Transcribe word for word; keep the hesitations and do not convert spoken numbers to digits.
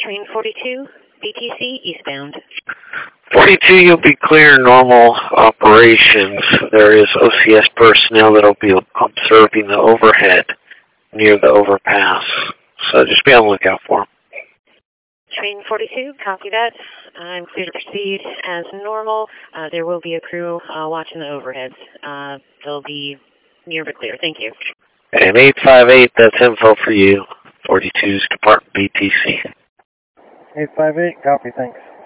Train forty-two, B T C eastbound. forty-two, you'll be clear normal operations. There is O C S personnel that will be observing the overhead near the overpass. So just be on the lookout for them. Train forty-two, copy that. I'm clear to proceed as normal. Uh, there will be a crew uh, watching the overheads. Uh, they'll be near but clear. Thank you. And eight five eight, that's info for you. forty-two's Department B T C. eight five eight, copy, thanks.